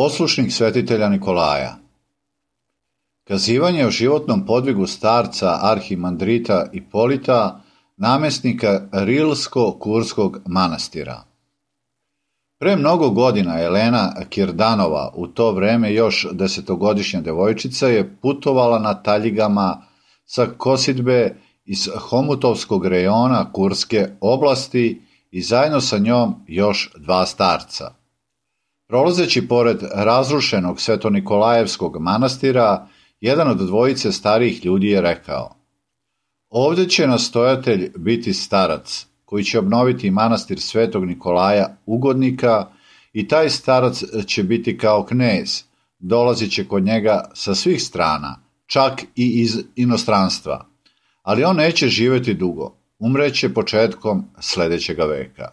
Poslušnik svetitelja Nikolaja. Kazivanje o životnom podvigu starca arhimandrita Ipolita, namjesnika Rilsko-Kurskog manastira. Pre mnogo godina Elena Kirdanova, u to vreme još 10-godišnja devojčica, je putovala na taljigama sa kosidbe iz Homutovskog rejona Kurske oblasti i zajedno sa njom još dva starca. Prolazeći pored razrušenog Svetonikolajevskog manastira, jedan od dvojice starijih ljudi je rekao: "Ovdje će nastojatelj biti starac, koji će obnoviti manastir Svetog Nikolaja Ugodnika, i taj starac će biti kao knez, dolazit će kod njega sa svih strana, čak i iz inostranstva, ali on neće živjeti dugo, umreće početkom sljedećega veka."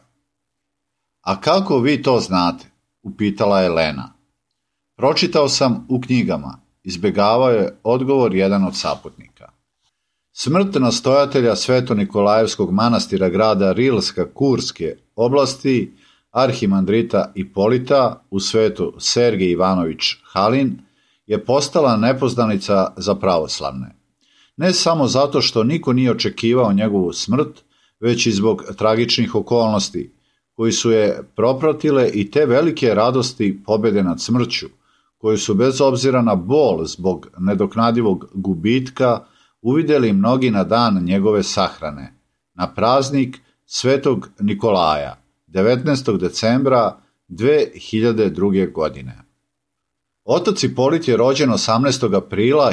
"A kako vi to znate?" upitala Elena. "Pročitao sam u knjigama", izbjegavao je odgovor jedan od saputnika. Smrt nastojatelja Svetonikolajevskog manastira grada Rilska Kurske oblasti, arhimandrita Ipolita u svetu Sergej Ivanović Halin, je postala nepoznanica za pravoslavne. Ne samo zato što niko nije očekivao njegovu smrt, već i zbog tragičnih okolnosti koji su je propratile i te velike radosti pobjede nad smrću, koju su bez obzira na bol zbog nedoknadivog gubitka uvidjeli mnogi na dan njegove sahrane, na praznik Svetog Nikolaja, 19. decembra 2002. godine. Otac Ipolit je rođen 18. aprila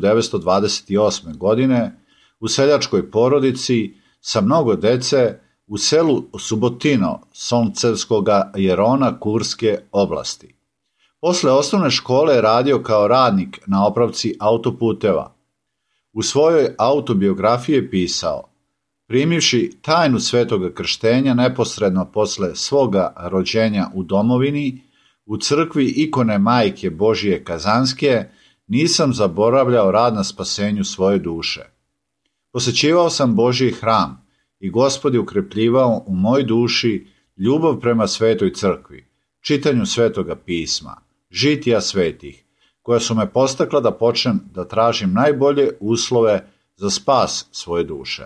1928. godine u seljačkoj porodici sa mnogo dece u selu Subotino Solncevskoga jerona Kurske oblasti. Posle osnovne škole je radio kao radnik na opravci autoputeva. U svojoj autobiografiji je pisao: "Primivši tajnu svetoga krštenja neposredno posle svoga rođenja u domovini, u crkvi ikone Majke Božije Kazanske, nisam zaboravljao rad na spasenju svoje duše. Posećivao sam Božji hram i Gospod je ukrepljivao u moj duši ljubav prema svetoj crkvi, čitanju svetoga pisma, žitija svetih, koja su me postakla da počnem da tražim najbolje uslove za spas svoje duše.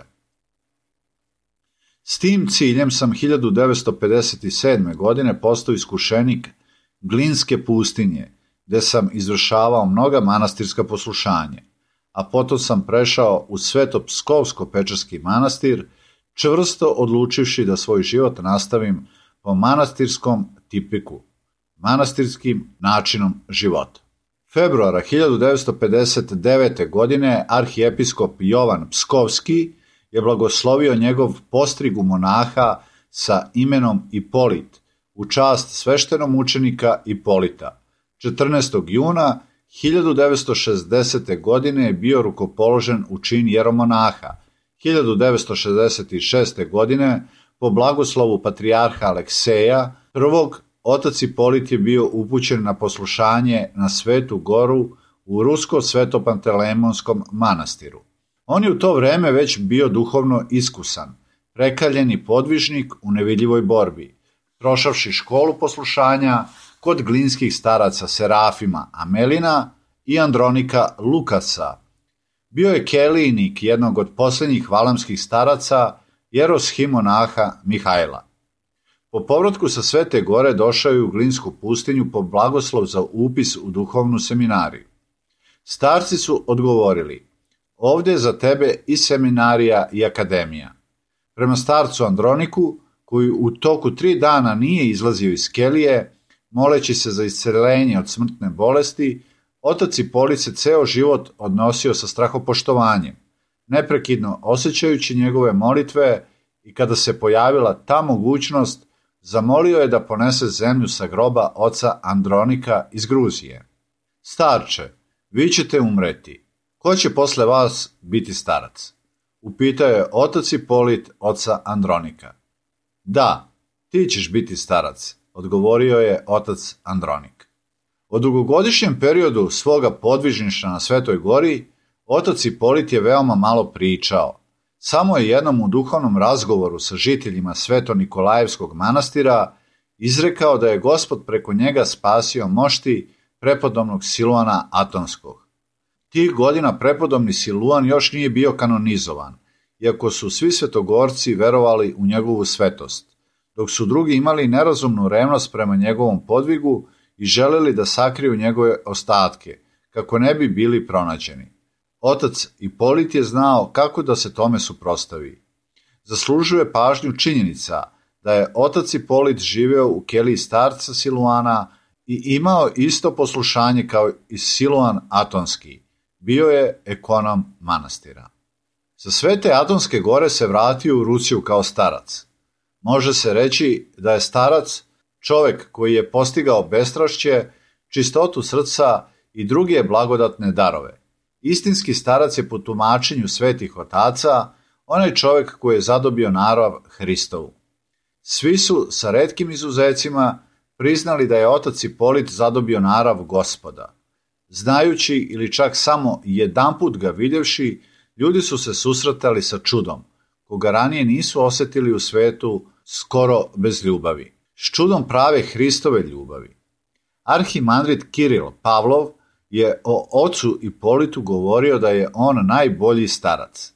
S tim ciljem sam 1957. godine postao iskušenik Glinske pustinje, gdje sam izvršavao mnoga manastirska poslušanja, a potom sam prešao u Svetopskovsko-Pečarski manastir, čvrsto odlučivši da svoj život nastavim po manastirskom tipiku, manastirskim načinom života. Februara 1959. godine arhijepiskop Jovan Pskovski je blagoslovio njegov postrigu monaha sa imenom Ipolit u čast sveštenom učenika Ipolita. 14. juna 1960. godine je bio rukopoložen u čin jeromonaha. 1966. godine po blagoslovu patrijarha Alekseja I. Otac Ipolit je bio upućen na poslušanje na Svetu Goru u Rusko-Svetopantelemonskom manastiru. On je u to vreme već bio duhovno iskusan, prekaljeni podvižnik u nevidljivoj borbi, prošavši školu poslušanja kod glinskih staraca Serafima Amelina i Andronika Lukasa. Bio je kelijnik jednog od posljednjih valamskih staraca, jeroshimonaha Mihajla. Po povratku sa Svete Gore došao je u Glinsku pustinju po blagoslov za upis u duhovnu seminariju. Starci su odgovorili: "Ovdje je za tebe i seminarija i akademija." Prema starcu Androniku, koji u toku 3 dana nije izlazio iz kelije, moleći se za isceljenje od smrtne bolesti, otac Ipolit se ceo život odnosio sa strahopoštovanjem, neprekidno osjećajući njegove molitve, i kada se pojavila ta mogućnost, zamolio je da ponese zemlju sa groba oca Andronika iz Gruzije. "Starče, vi ćete umreti. Ko će posle vas biti starac?" upitao je otac Ipolit oca Andronika. "Da, ti ćeš biti starac", odgovorio je otac Andronik. O dugogodišnjem periodu svoga podvižništva na Svetoj Gori otac Ipolit je veoma malo pričao. Samo je jednom u duhovnom razgovoru sa žiteljima Svetonikolajevskog manastira izrekao da je Gospod preko njega spasio mošti prepodobnog Siluana Atonskog. Tih godina prepodobni Siluan još nije bio kanonizovan, iako su svi svetogorci verovali u njegovu svetost, dok su drugi imali nerazumnu revnost prema njegovom podvigu i želeli da sakriju njegove ostatke, kako ne bi bili pronađeni. Otac Ipolit je znao kako da se tome suprotstavi. Zaslužuje pažnju činjenica da je otac Ipolit živeo u keliji starca Siluana i imao isto poslušanje kao i Siluan Atonski. Bio je ekonom manastira. Sa Svete Atonske gore se vratio u Rusiju kao starac. Može se reći da je starac čovek koji je postigao bestrašće, čistotu srca i druge blagodatne darove. Istinski starac je po tumačenju svetih otaca onaj čovek koji je zadobio narav Hristovu. Svi su, sa retkim izuzecima, priznali da je otac Ipolit zadobio narav Gospoda. Znajući ili čak samo jedanput ga vidjevši, ljudi su se susretali sa čudom, koga ranije nisu osetili u svetu skoro bez ljubavi. S čudom prave Hristove ljubavi. Arhimandrit Kiril Pavlov je o ocu Ipolitu govorio da je on najbolji starac.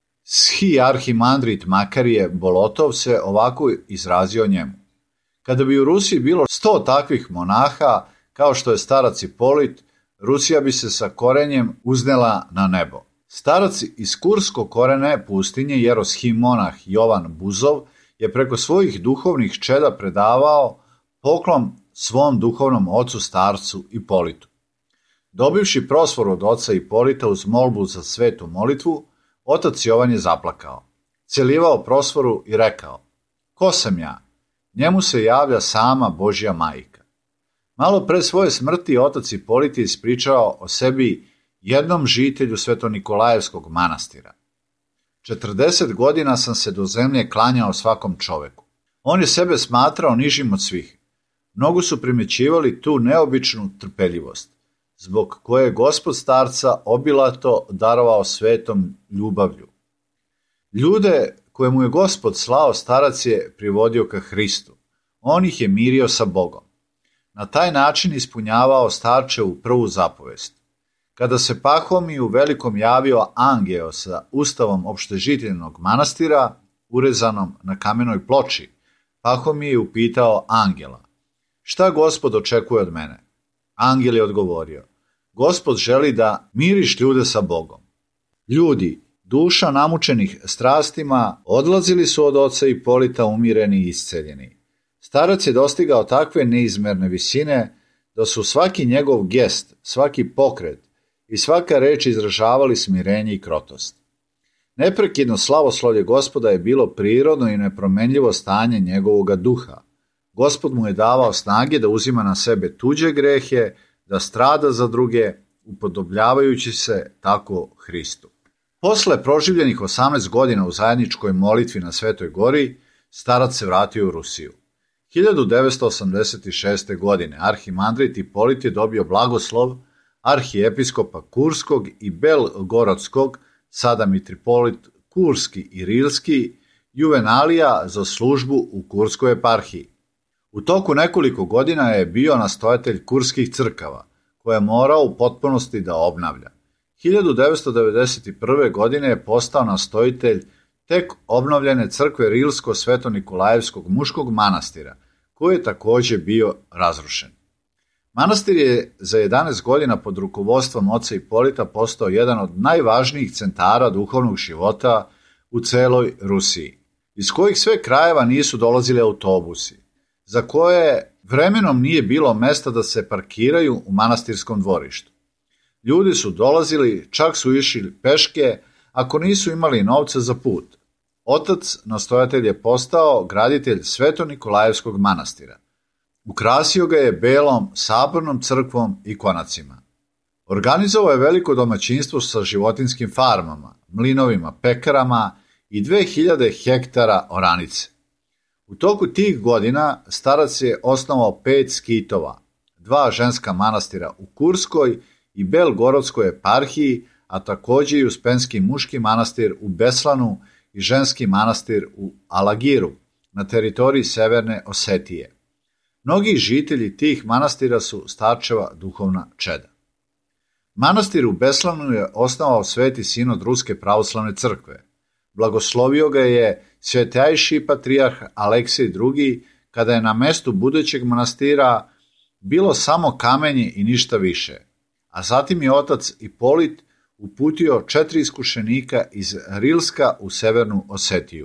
Arhimandrit Makarije Bolotov se ovako izrazio njemu. Kada bi u Rusiji bilo 100 takvih monaha, kao što je starac Ipolit, Rusija bi se sa korenjem uznela na nebo. Starac iz Kursko-Korene pustinje jeroshim monah Jovan Buzov je preko svojih duhovnih čeda predavao poklon svom duhovnom ocu starcu Ipolitu. Dobivši prosvor od oca Ipolita uz molbu za svetu molitvu, otac Jovan je zaplakao. Celivao prosvoru i rekao: "Ko sam ja? Njemu se javlja sama Božja majka." Malo pre svoje smrti otac Ipolit je ispričao o sebi jednom žitelju Svetonikolajevskog manastira. 40 godina sam se do zemlje klanjao svakom čoveku. On je sebe smatrao nižim od svih. Mnogo su primećivali tu neobičnu trpeljivost, zbog koje je Gospod starca obilato darovao svetom ljubavlju. Ljude koje mu je Gospod slao starac je privodio ka Hristu. On ih je mirio sa Bogom. Na taj način ispunjavao starčevu prvu zapovest. Kada se Pahomiju velikom javio angeo sa ustavom opštežiteljnog manastira, urezanom na kamenoj ploči, Pahomije je upitao angela: "Šta Gospod očekuje od mene?" Angel je odgovorio: "Gospod želi da miriš ljude sa Bogom." Ljudi, duša namučenih strastima, odlazili su od oca Ipolita umireni i isceljeni. Starac je dostigao takve neizmerne visine da su svaki njegov gest, svaki pokret i svaka reč izražavali smirenje i krotost. Neprekidno slavoslovlje Gospoda je bilo prirodno i nepromenljivo stanje njegovoga duha. Gospod mu je davao snage da uzima na sebe tuđe grehe, da strada za druge, upodobljavajući se tako Hristu. Posle proživljenih 18 godina u zajedničkoj molitvi na Svetoj gori, starac se vratio u Rusiju. 1986. godine arhimandrit Ipolit je dobio blagoslov arhijepiskopa Kurskog i Belgorodskog, sada mitripolit Kurski i Rilski, Juvenalija za službu u Kurskoj eparhiji. U toku nekoliko godina je bio nastojatelj kurskih crkava, koje je morao u potpunosti da obnavlja. 1991. godine je postao nastojitelj tek obnovljene crkve Rilsko-Sveto-Nikolajevskog muškog manastira, koji je također bio razrušen. Manastir je za 11 godina pod rukovodstvom oca Ipolita postao jedan od najvažnijih centara duhovnog života u celoj Rusiji, iz kojih sve krajeva nisu dolazili autobusi, za koje vremenom nije bilo mesta da se parkiraju u manastirskom dvorištu. Ljudi su dolazili, čak su išli peške, ako nisu imali novca za put. Otac nastojatelj je postao graditelj Sveto-Nikolajevskog manastira. Ukrasio ga je belom sabornom crkvom i konacima. Organizovao je veliko domaćinstvo sa životinskim farmama, mlinovima, pekarama i 2000 hektara oranice. U toku tih godina starac je osnovao 5 skitova, 2 ženska manastira u Kurskoj i Belgorodskoj eparhiji, a također i Uspenski muški manastir u Beslanu i ženski manastir u Alagiru na teritoriji Severne Osetije. Mnogi žitelji tih manastira su starčeva duhovna čeda. Manastir u Beslanu je osnovao Sveti sinod Ruske pravoslavne crkve. Blagoslovio ga je svetejši patrijarh Aleksij II. Kada je na mestu budućeg manastira bilo samo kamenje i ništa više. A zatim je otac Ipolit uputio 4 iskušenika iz Rilska u severnu Osetiju.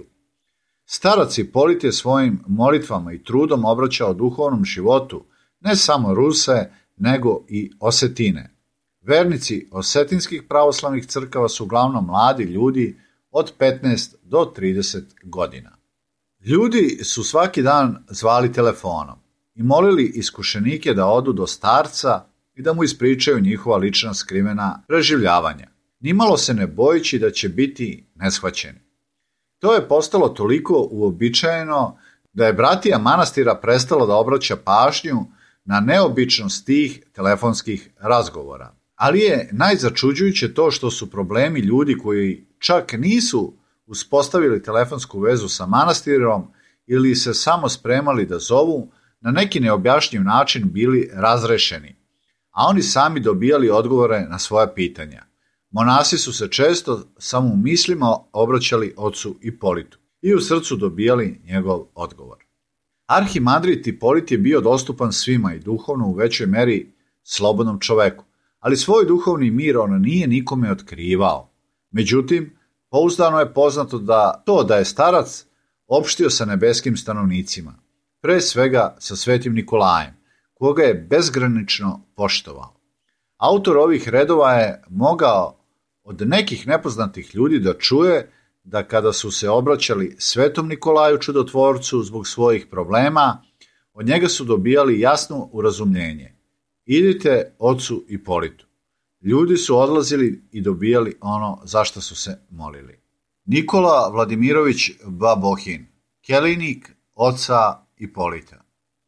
Starac Ipolit je svojim molitvama i trudom obraćao duhovnom životu ne samo Ruse, nego i Osetine. Vernici osetinskih pravoslavnih crkava su uglavnom mladi ljudi od 15 do 30 godina. Ljudi su svaki dan zvali telefonom i molili iskušenike da odu do starca i da mu ispričaju njihova lična skrivena preživljavanja, nimalo se ne bojeći da će biti neshvaćeni. To je postalo toliko uobičajeno da je bratija manastira prestala da obraća pažnju na neobičnost tih telefonskih razgovora. Ali je najzačuđujuće to što su problemi ljudi koji čak nisu uspostavili telefonsku vezu sa manastirom ili se samo spremali da zovu, na neki neobjašnjiv način bili razrešeni, a oni sami dobijali odgovore na svoja pitanja. Monasi su se često samo u mislima obraćali ocu Ipolitu i u srcu dobijali njegov odgovor. Arhimandrit Ipolit je bio dostupan svima i duhovno u većoj meri slobodnom čoveku, ali svoj duhovni mir on nije nikome otkrivao. Međutim, pouzdano je poznato da je starac opštio sa nebeskim stanovnicima, pre svega sa svetim Nikolajem, koga je bezgranično poštovao. Autor ovih redova je mogao od nekih nepoznatih ljudi da čuje da kada su se obraćali svetom Nikolaju čudotvorcu zbog svojih problema, od njega su dobijali jasno urazumljenje. Idite ocu Ipolitu. Ljudi su odlazili i dobijali ono za što su se molili. Nikola Vladimirović Babohin, kelejnik oca Ipolita.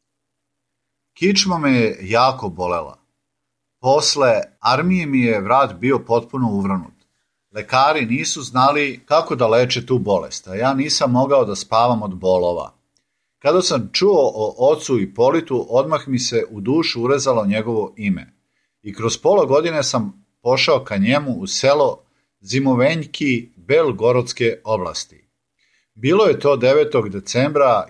Kičma me je jako bolela. Posle armije mi je vrat bio potpuno uvranut. Lekari nisu znali kako da leče tu bolest, a ja nisam mogao da spavam od bolova. Kada sam čuo o ocu Ipolitu, odmah mi se u dušu urezalo njegovo ime. I kroz pola godine sam pošao ka njemu u selo Zimovenjki Belgorodske oblasti. Bilo je to 9. decembra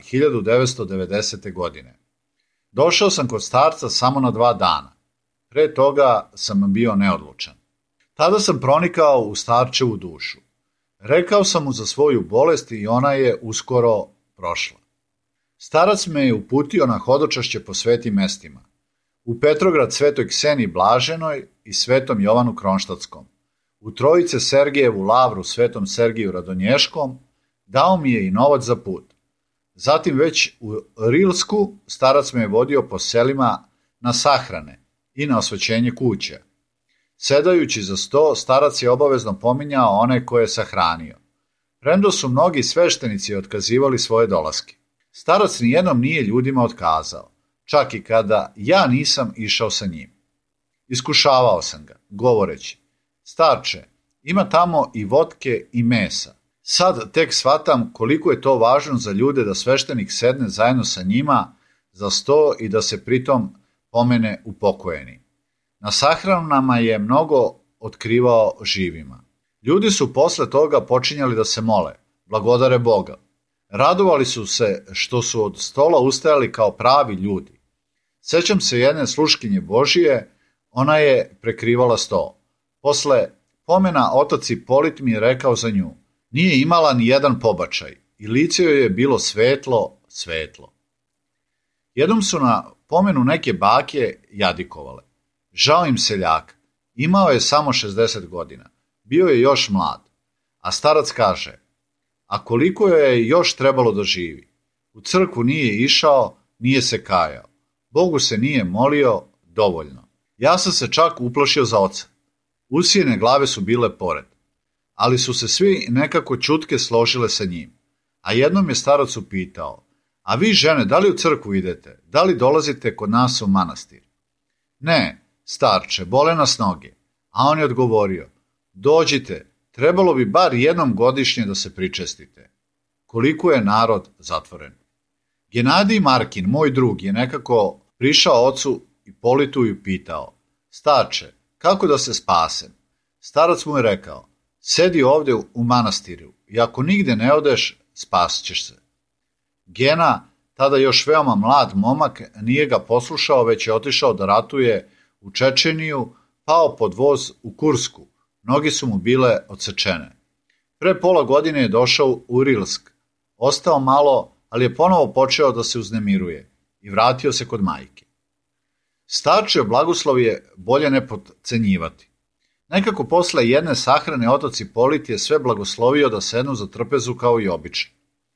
1990. godine. Došao sam kod starca samo na 2 dana. Pre toga sam bio neodlučan. Tada sam pronikao u starčevu dušu. Rekao sam mu za svoju bolest i ona je uskoro prošla. Starac me je uputio na hodočašće po svetim mestima. U Petrograd svetoj Kseniji Blaženoj i svetom Jovanu Kronštatskom. U Trojice Sergejevu lavru svetom Sergiju Radonješkom dao mi je i novac za put. Zatim već u Rilsku starac me je vodio po selima na sahrane i na osvećenje kuća. Sedajući za sto, starac je obavezno pominjao one koje je sahranio. Premda su mnogi sveštenici otkazivali svoje dolaske. Starac nijednom nije ljudima otkazao, čak i kada ja nisam išao sa njim. Iskušavao sam ga, govoreći: starče, ima tamo i votke i mesa. Sad tek shvatam koliko je to važno za ljude da sveštenik sedne zajedno sa njima za sto i da se pritom pomene upokojeni. Na sahranama je mnogo otkrivao živima. Ljudi su posle toga počinjali da se mole, blagodare Boga. Radovali su se što su od stola ustajali kao pravi ljudi. Sećam se jedne sluškinje Božije, ona je prekrivala sto. Posle pomena otac Ipolit mi je rekao za nju: nije imala ni jedan pobačaj i lice joj je bilo svetlo. Jednom su na pomenu neke bake jadikovale. Žao im seljaka, imao je samo 60 godina, bio je još mlad, a starac kaže: a koliko je još trebalo da živi? U crkvu nije išao, nije se kajao, Bogu se nije molio dovoljno. Ja sam se čak uplašio za oca. Usijene glave su bile pored, ali su se svi nekako ćutke složile sa njim. A jednom je starac upitao: a vi žene, da li u crkvu idete? Da li dolazite kod nas u manastir? Ne, starče, bole nas noge. A on je odgovorio: dođite, trebalo bi bar jednom godišnje da se pričestite. Koliko je narod zatvoren. Genadij Markin, moj drug, je nekako prišao ocu Ipolitu i pitao: Starče, kako da se spasem? Starac mu je rekao: Sedi ovde u manastiru i ako nigde ne odeš, spasit ćeš se. Gena, tada još veoma mlad momak, nije ga poslušao, već je otišao da ratuje u Čečeniju, pao pod voz u Kursku, noge su mu bile odsečene. Pre pola godine je došao u Rilsk, ostao malo, ali je ponovo počeo da se uznemiruje i vratio se kod majke. Starčev blagoslov je bolje ne potcenjivati. Nekako posle jedne sahrane otac Ipolit je sve blagoslovio da sednu za trpezu kao i obično.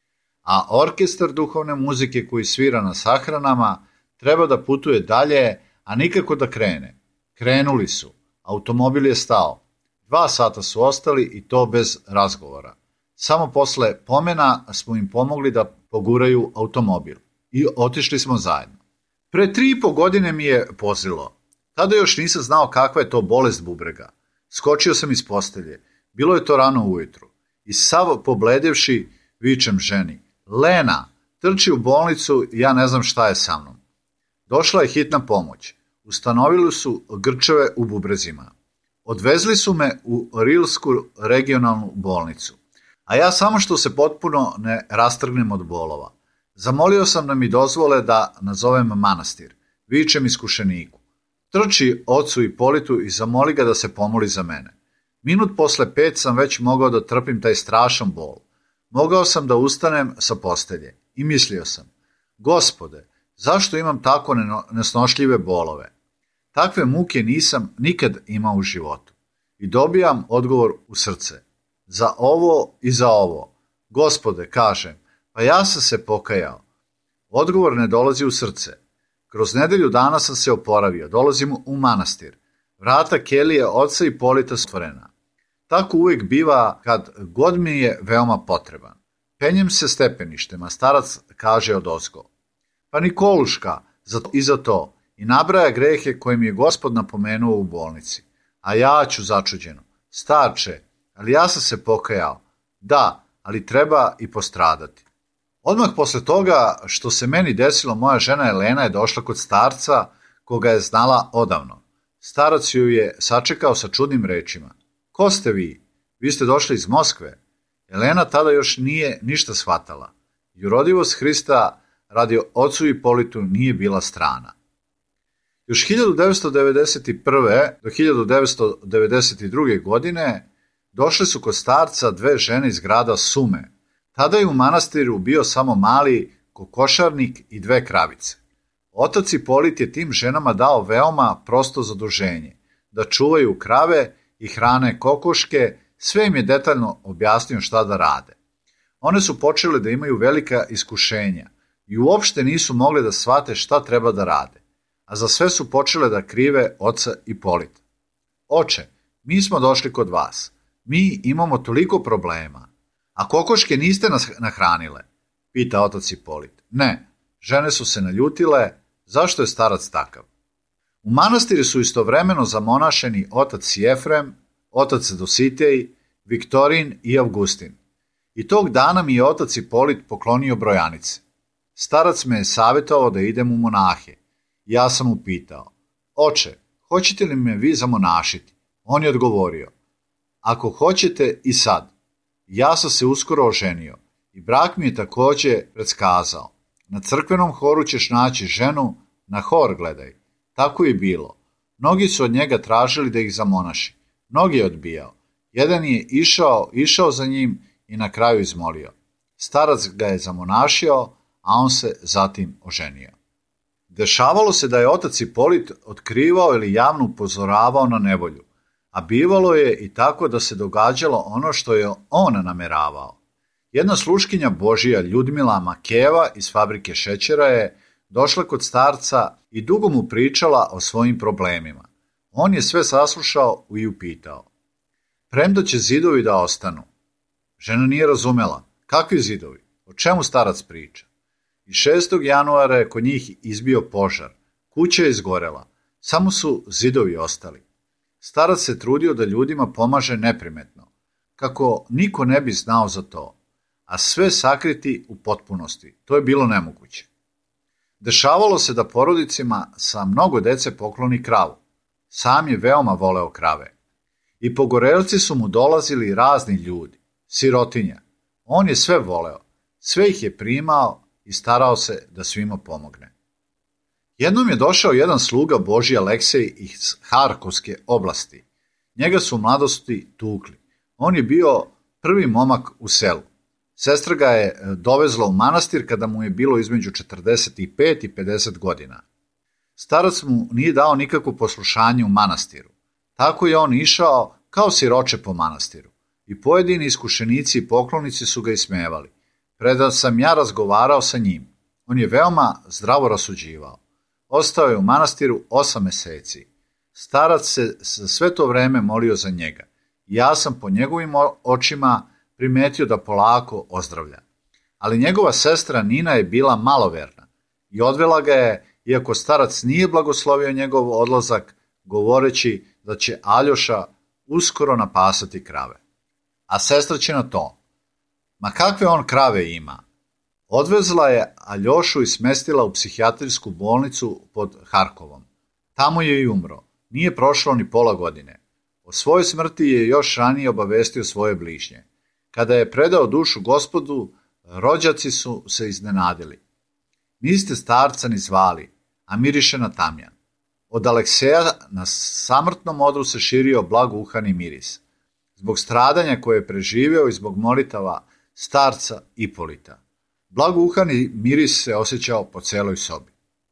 A orkestar duhovne muzike koji svira na sahranama treba da putuje dalje, a nikako da krene. Krenuli su, automobil je stao. 2 sata su ostali i to bez razgovora. Samo posle pomena smo im pomogli da poguraju automobil i otišli smo zajedno. Pre 3,5 godine mi je pozlilo. Tada još nisam znao kakva je to bolest bubrega. Skočio sam iz postelje. Bilo je to rano ujutru. I sav pobledevši vičem ženi: Lena, trči u bolnicu, ja ne znam šta je sa mnom. Došla je hitna pomoć. Ustanovili su grčeve u bubrezima. Odvezli su me u Rilsku regionalnu bolnicu. A ja samo što se potpuno ne rastrgnem od bolova. Zamolio sam da mi dozvole da nazovem manastir. Vičem iskušeniku: Trči ocu Ipolitu i zamoli ga da se pomoli za mene. Minut posle 5 sam već mogao da trpim taj strašan bol. Mogao sam da ustanem sa postelje i mislio sam: Gospode, zašto imam tako nesnošljive bolove? Takve muke nisam nikad imao u životu. I dobijam odgovor u srce: Za ovo i za ovo. Gospode, kažem, pa ja sam se pokajao. Odgovor ne dolazi u srce. Kroz nedelju dana sam se oporavio, dolazim u manastir. Vrata kelije oca Ipolita su otvorena. Tako uvijek biva kad god mi je veoma potreban. Penjem se stepeništem, a starac kaže odozgo: Pa Nikoluška, i za to, i nabraja grehe koje mi je Gospod napomenuo u bolnici. A ja ću začuđeno: Starče, ali ja sam se pokajao. Da, ali treba i postradati. Odmah posle toga što se meni desilo, moja žena Elena je došla kod starca koga je znala odavno. Starac ju je sačekao sa čudnim rečima: Ko ste vi? Vi ste došli iz Moskve. Elena tada još nije ništa shvatala. Jurodivost Hrista radi ocu Ipolitu nije bila strana. Još 1991. do 1992. godine došle su kod starca 2 žene iz grada Sume. Tada je u manastiru bio samo mali kokošarnik i 2 kravice. Otac Ipolit je tim ženama dao veoma prosto zaduženje, da čuvaju krave i hrane kokoške, sve im je detaljno objasnio šta da rade. One su počele da imaju velika iskušenja i uopšte nisu mogle da shvate šta treba da rade, a za sve su počele da krive oca Ipolita. Oče, mi smo došli kod vas, mi imamo toliko problema, a kokoške niste nas nahranile, pita otac Ipolit. Ne, žene su se naljutile, zašto je starac takav? U manastiru su istovremeno zamonašeni otac Jefrem, otac Dositej, Viktorin i Avgustin. I tog dana mi je otac Ipolit poklonio brojanice. Starac me je savjetovao da idem u monahe. Ja sam mu pitao: Oče, hoćete li me vi zamonašiti? On je odgovorio: Ako hoćete i sad. Ja sam se uskoro oženio i brak mi je takođe predskazao. Na crkvenom horu ćeš naći ženu, na hor gledaj. Tako je bilo. Mnogi su od njega tražili da ih zamonaši. Mnogi je odbijao. Jedan je išao za njim i na kraju izmolio. Starac ga je zamonašio, a on se zatim oženio. Dešavalo se da je otac Ipolit otkrivao ili javno upozoravao na nevolju, a bivalo je i tako da se događalo ono što je on nameravao. Jedna sluškinja Božija, Ljudmila Makeva iz fabrike šećera, je došla kod starca i dugo mu pričala o svojim problemima. On je sve saslušao i upitao: Premda će zidovi da ostanu? Žena nije razumela. Kakvi zidovi? O čemu starac priča? I 6. januara je kod njih izbio požar. Kuća je izgorela. Samo su zidovi ostali. Starac se trudio da ljudima pomaže neprimetno, kako niko ne bi znao za to. a sve sakriti u potpunosti. To je bilo nemoguće. Dešavalo se da porodicima sa mnogo dece pokloni kravu. Sam je veoma voleo krave. I pogorelci su mu dolazili razni ljudi, sirotinja. On je sve voleo, sve ih je primao i starao se da svima pomogne. Jednom je došao jedan sluga Božji Aleksej iz Harkovske oblasti. Njega su u mladosti tukli. On je bio prvi momak u selu. Sestra ga je dovezla u manastir kada mu je bilo između 45 i 50 godina. Starac mu nije dao nikakvo poslušanje u manastiru. Tako je on išao kao siroče po manastiru. I pojedini iskušenici i poklonici su ga ismevali. Preda sam ja razgovarao sa njim. On je veoma zdravo rasuđivao. Ostao je u manastiru 8 meseci. Starac se za sve to vreme molio za njega. Ja sam po njegovim očima primetio da polako ozdravlja. Ali njegova sestra Nina je bila maloverna i odvela ga je, iako starac nije blagoslovio njegov odlazak, govoreći da će Aljoša uskoro napasati krave. A sestra će na to. Ma kakve on krave ima? Odvezla je Aljošu i smestila u psihijatrijsku bolnicu pod Harkovom. Tamo je i umro. Nije prošlo ni pola godine. O svojoj smrti je još ranije obavestio svoje bližnje. Kada je predao dušu Gospodu, rođaci su se iznenadili. Niste starca ni zvali, a miriše na tamjan. Od Alekseja na samrtnom odru se širio blagouhani miris. Zbog stradanja koje je preživeo i zbog molitava starca Ipolita. Blagouhani miris se osjećao po celoj sobi.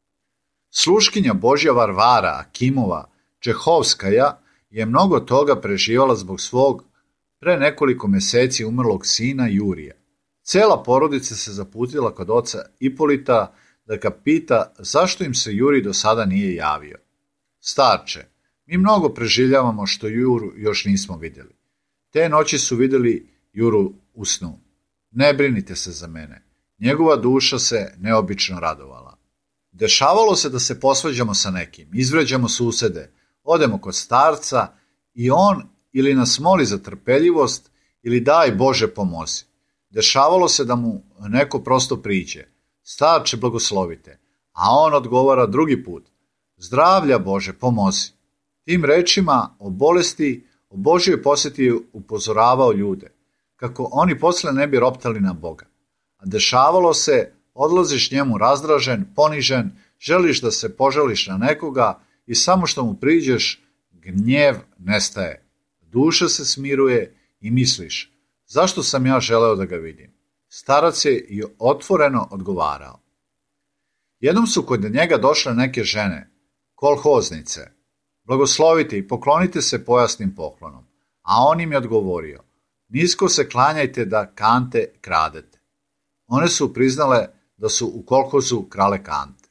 Sluškinja Božja Varvara Akimova Čehovskaja je mnogo toga preživala zbog svog pre nekoliko meseci umrlog sina Jurija. Cela porodica se zaputila kod oca Ipolita da ga pita zašto im se Juri do sada nije javio. Starče, mi mnogo preživljavamo što Juru još nismo vidjeli. Te noći su vidjeli Juru u snu. Ne brinite se za mene. Njegova duša se neobično radovala. Dešavalo se da se posvađamo sa nekim, izvređamo susede, odemo kod starca i on ili nas moli za trpeljivost ili daj Bože pomozi. Dešavalo se da mu neko prosto priđe. Starče, blagoslovite. A on odgovara drugi put. Zdravlja Bože, pomozi. Tim rečima o bolesti, o Božjoj posjeti upozoravao ljude, kako oni posle ne bi roptali na Boga. A dešavalo se, odlaziš njemu razdražen, ponižen, želiš da se požališ na nekoga i samo što mu priđeš, gnjev nestaje. Duša se smiruje i misliš, zašto sam ja želeo da ga vidim? Starac je i otvoreno odgovarao. Jednom su kod njega došle neke žene, kolhoznice. Blagoslovite i poklonite se pojasnim poklonom. A on im je odgovorio, nisko se klanjajte da kante kradete. One su priznale da su u kolhozu krale kante.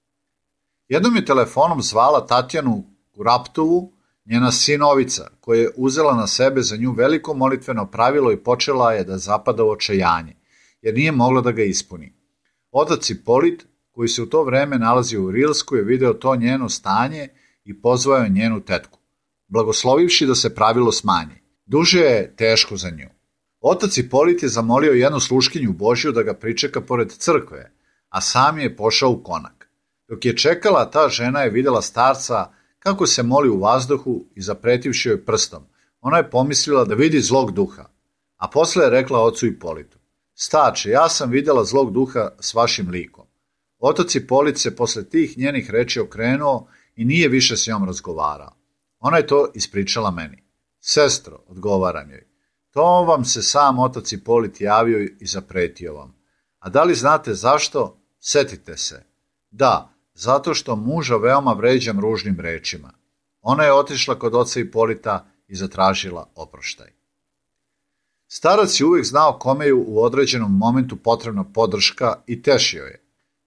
Jednom je telefonom zvala Tatjanu Kuraptovu, njena sinovica, koja je uzela na sebe za nju veliko molitveno pravilo i počela je da zapada u očajanje, jer nije mogla da ga ispuni. Otac Ipolit, koji se u to vreme nalazio u Rilsku, je video to njeno stanje i pozvao je njenu tetku, blagoslovivši da se pravilo smanji. Duže je teško za nju. Otac Ipolit je zamolio jednu sluškinju Božju da ga pričeka pored crkve, a sam je pošao u konak. Dok je čekala, ta žena je vidjela starca kako se moli u vazduhu i zapretivši joj prstom. Ona je pomislila da vidi zlog duha, a posle je rekla ocu Ipolitu, starče, ja sam vidjela zlog duha s vašim likom. Otac Ipolit se posle tih njenih reči okrenuo i nije više s njom razgovarao. Ona je to ispričala meni. Sestro, odgovaram joj, to vam se sam otac Ipolit javio i zapretio vam. A da li znate zašto? Setite se. Da, zato što muža veoma vređam ružnim rečima. Ona je otišla kod oca Ipolita i zatražila oproštaj. Starac je uvijek znao kome je u određenom momentu potrebna podrška i tešio je.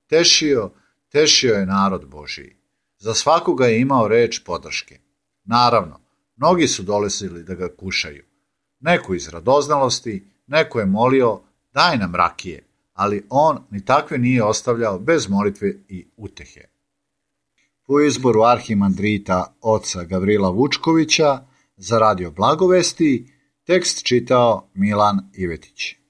Tešio je narod Božiji. Za svakoga je imao reč podrške. Naravno, mnogi su dolazili da ga kušaju. Neko iz radoznalosti, neko je molio, daj nam rakije, ali on ni takve nije ostavljao bez molitve i utehe. Po izboru arhimandrita oca Gavrila Vučkovića za Radio Blagovesti, tekst čitao Milan Ivetić.